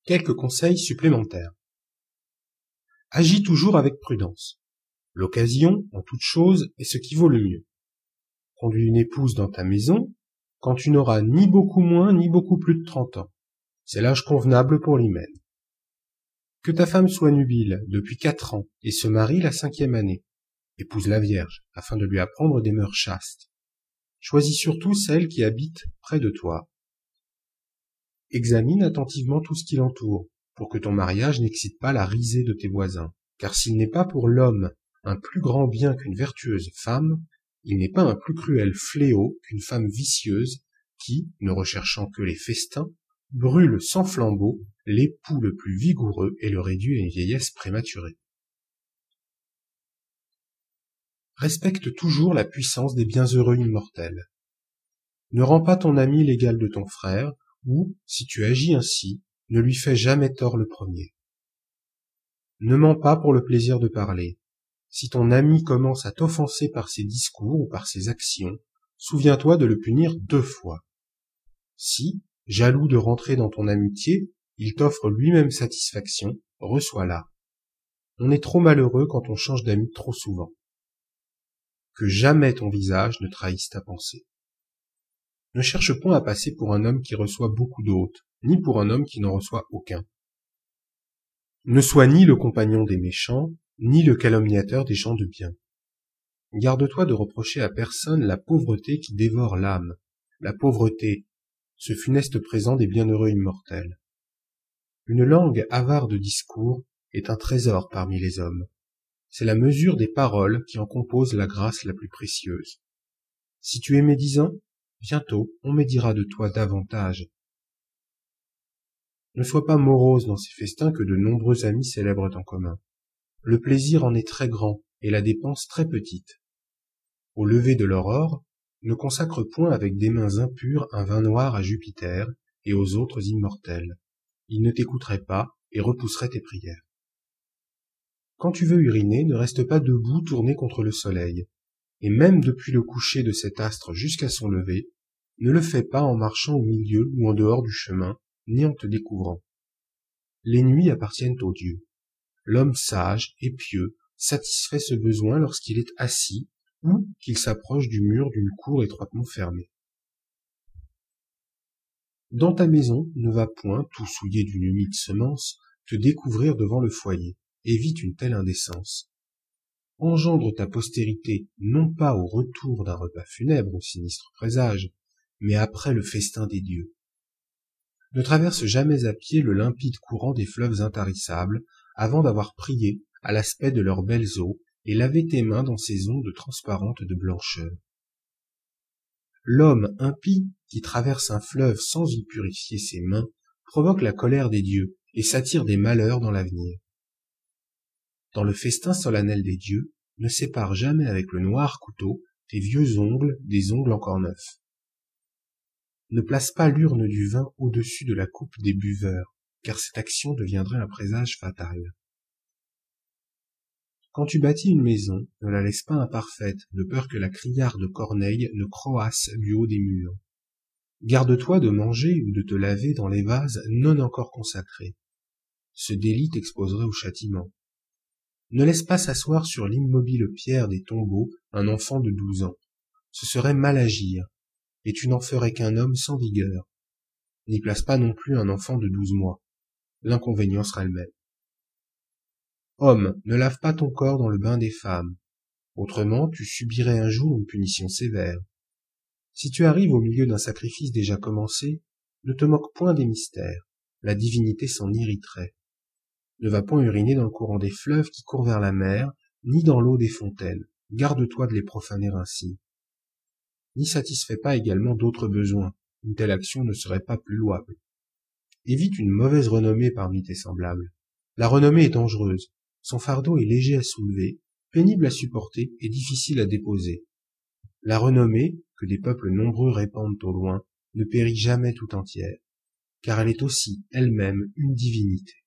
Quelques conseils supplémentaires. Agis toujours avec prudence. L'occasion, en toute chose, est ce qui vaut le mieux. Conduis une épouse dans ta maison quand tu n'auras ni beaucoup moins ni beaucoup plus de 30 ans. C'est l'âge convenable pour l'hymen. Que ta femme soit nubile depuis 4 ans et se marie la 5e année. Épouse la Vierge, afin de lui apprendre des mœurs chastes. Choisis surtout celle qui habite près de toi. Examine attentivement tout ce qui l'entoure, pour que ton mariage n'excite pas la risée de tes voisins. Car s'il n'est pas pour l'homme un plus grand bien qu'une vertueuse femme, il n'est pas un plus cruel fléau qu'une femme vicieuse qui, ne recherchant que les festins, brûle sans flambeau l'époux le plus vigoureux et le réduit à une vieillesse prématurée. Respecte toujours la puissance des bienheureux immortels. Ne rends pas ton ami l'égal de ton frère, ou, si tu agis ainsi, ne lui fais jamais tort le premier. Ne mens pas pour le plaisir de parler. Si ton ami commence à t'offenser par ses discours ou par ses actions, souviens-toi de le punir 2 fois. Si, jaloux de rentrer dans ton amitié, il t'offre lui-même satisfaction, reçois-la. On est trop malheureux quand on change d'amis trop souvent. Que jamais ton visage ne trahisse ta pensée. Ne cherche point à passer pour un homme qui reçoit beaucoup d'hôtes, ni pour un homme qui n'en reçoit aucun. Ne sois ni le compagnon des méchants, ni le calomniateur des gens de bien. Garde-toi de reprocher à personne la pauvreté qui dévore l'âme, la pauvreté, ce funeste présent des bienheureux immortels. Une langue avare de discours est un trésor parmi les hommes. C'est la mesure des paroles qui en compose la grâce la plus précieuse. Si tu es médisant, bientôt on médira de toi davantage. Ne sois pas morose dans ces festins que de nombreux amis célèbrent en commun. Le plaisir en est très grand et la dépense très petite. Au lever de l'aurore, ne consacre point avec des mains impures un vin noir à Jupiter et aux autres immortels. Ils ne t'écouteraient pas et repousseraient tes prières. Quand tu veux uriner, ne reste pas debout tourné contre le soleil, et même depuis le coucher de cet astre jusqu'à son lever, ne le fais pas en marchant au milieu ou en dehors du chemin, ni en te découvrant. Les nuits appartiennent aux dieux. L'homme sage et pieux satisfait ce besoin lorsqu'il est assis ou qu'il s'approche du mur d'une cour étroitement fermée. Dans ta maison, ne va point, tout souillé d'une humide semence, te découvrir devant le foyer. Évite une telle indécence. Engendre ta postérité non pas au retour d'un repas funèbre au sinistre présage, mais après le festin des dieux. Ne traverse jamais à pied le limpide courant des fleuves intarissables avant d'avoir prié à l'aspect de leurs belles eaux et lavé tes mains dans ces ondes transparentes de blancheur. L'homme impie qui traverse un fleuve sans y purifier ses mains provoque la colère des dieux et s'attire des malheurs dans l'avenir. Dans le festin solennel des dieux, ne sépare jamais avec le noir couteau tes vieux ongles des ongles encore neufs. Ne place pas l'urne du vin au-dessus de la coupe des buveurs, car cette action deviendrait un présage fatal. Quand tu bâtis une maison, ne la laisse pas imparfaite, de peur que la criarde corneille ne croasse du haut des murs. Garde-toi de manger ou de te laver dans les vases non encore consacrés. Ce délit t'exposerait au châtiment. Ne laisse pas s'asseoir sur l'immobile pierre des tombeaux un enfant de 12 ans. Ce serait mal agir, et tu n'en ferais qu'un homme sans vigueur. N'y place pas non plus un enfant de 12 mois. L'inconvénient sera le même. Homme, ne lave pas ton corps dans le bain des femmes. Autrement, tu subirais un jour une punition sévère. Si tu arrives au milieu d'un sacrifice déjà commencé, ne te moque point des mystères. La divinité s'en irriterait. Ne va point uriner dans le courant des fleuves qui courent vers la mer, ni dans l'eau des fontaines. Garde-toi de les profaner ainsi. N'y satisfais pas également d'autres besoins. Une telle action ne serait pas plus louable. Évite une mauvaise renommée parmi tes semblables. La renommée est dangereuse. Son fardeau est léger à soulever, pénible à supporter et difficile à déposer. La renommée, que des peuples nombreux répandent au loin, ne périt jamais tout entière, car elle est aussi elle-même une divinité.